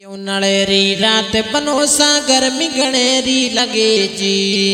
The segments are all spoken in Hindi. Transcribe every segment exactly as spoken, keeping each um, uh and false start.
उन्हाळेरी रात बनोसा गर्मी गणेरी लगे जी।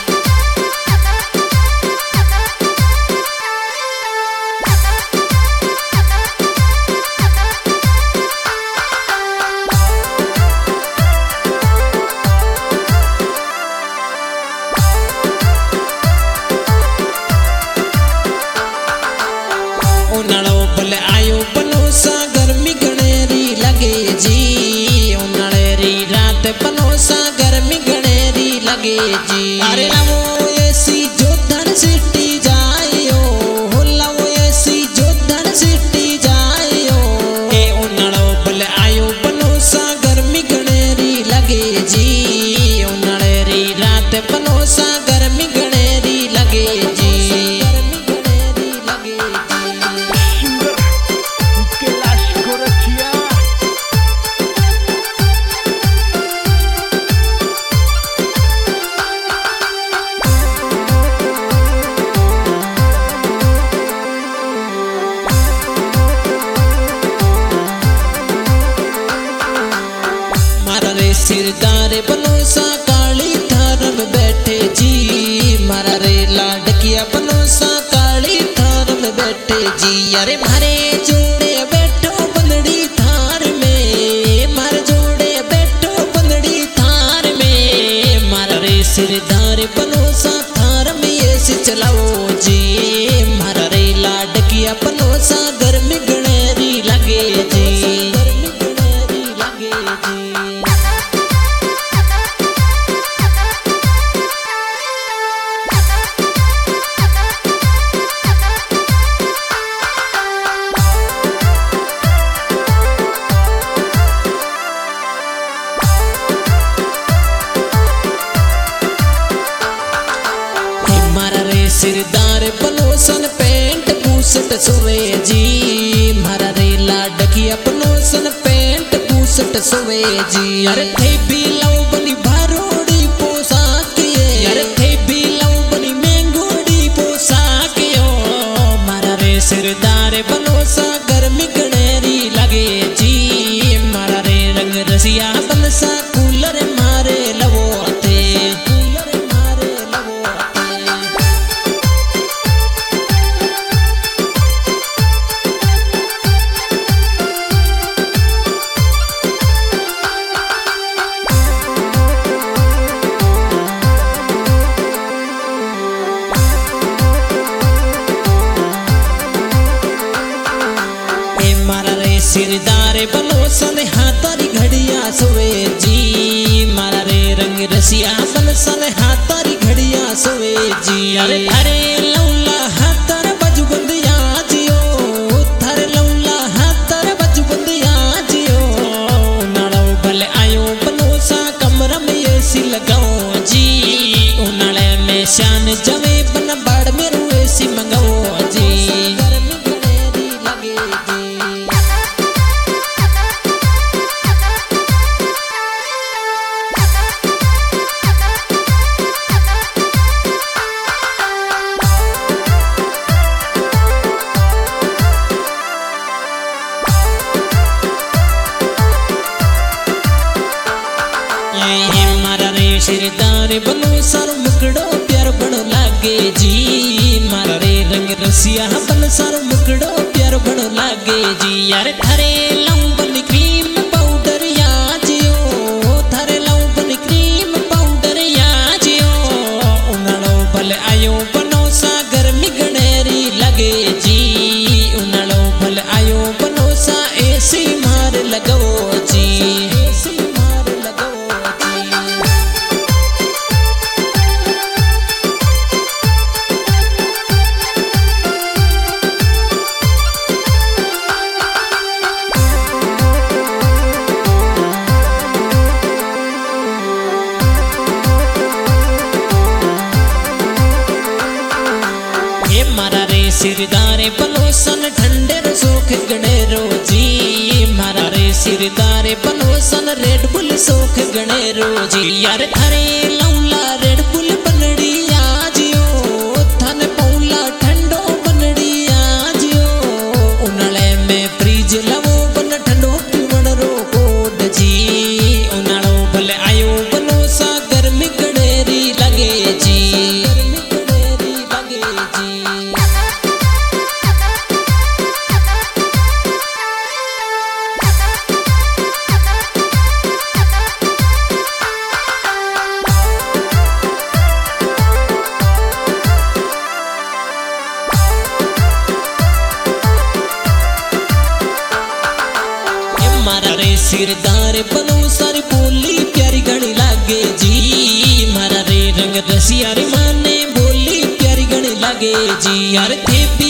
उन्हाळो भले आयो बनोसा गर्मी गणेरी लगे जी। उन्हाळेरी रात बनोसा गर्मी गणेरी लगे जी। अरे लावो एसी जोधन सिटी जायो, हो लावो एसी जोधन सिटी जायो। ए उन्हाळो भले आयो बनोसा गर्मी गणेरी लगे जी। उन्हाळेरी रात बनोसा गर्मी गणेरी लगे जी। सिरदार बनोसा काली थार में बैठे जी। मारा रे लाडकिया बनोसा काली थार में बैठे जी। अरे मारे जोड़े बैठो बंदड़ी थार में, मारे जोड़े बैठो बंदड़ी थार में। मारा रे सिरदार बनोसा थार में ऐसे चलाओ जी। मारा रे लाडकिया बनोसा गर्मी गणेरी लगे जी। सिरदार बनोसन पेंट बूसट सोवे जी। मारा रे लाडकिया बनोसन पेंट बूसट सोवे जी। अरे थे भी लव बनी भारोड़ी पोशाक ये, अरे थे भी लव बनी महंगोड़ी पोशाक यो। मारा रे सिरदार बनोसा गर्मी गणेरी लगे जी। मारा रे रंग रसिया बनसा कूलर मारे लवो थे, कूलर मारे लवो सिरदार बनोसन हाथारी घड़िया सोवे जी। मारा रे रंग रसिया बनसन हाथारी घड़िया सोवे जी। अरे अरे लौला हाथार बजू बंदिया जियो, थारे लौला हाथार बजू बंदिया जियो। उन्हाळो भले आयो बनोसा कमरा में एसी लगाओ जी। उन्हाळे में शान जवे बन बाड़ में रू एसी मंगाओ जी। सिरदार बनोसा मुकड़ो प्यार बड़ो लागे जी। मारा रे रंग रसिया बनसार मुकड़ो प्यार बड़ो लागे जी। यार थारे लव बन क्रीम पाउडर या जियो, थारे लव बन क्रीम पाउडर या जियो। उन्हाळो भले आयो बनोसा गर्मी गणेरी लगे जी। उन्हाळो भले आयो बनोसा एसी मार लगाओ जी। सिरदार बनोसन ठंडे रो सोख गणेरो जी। मारा रे सिरदार बनोसन रेड बुल सोख गणेरो जी। यार थारे लौला रेड बुल बनड़ी आजियो, थाने पौला ठंडो बनड़ी आजियो। उन्हाळे में फ्रीज लवो बन ठंडो पीवण रो कोड जी। तारे बनो सारी बोली प्यारी घनी लागे जी मारा रे रंग रसिया रे माने बोली प्यारी घनी लागे जी यार थे भी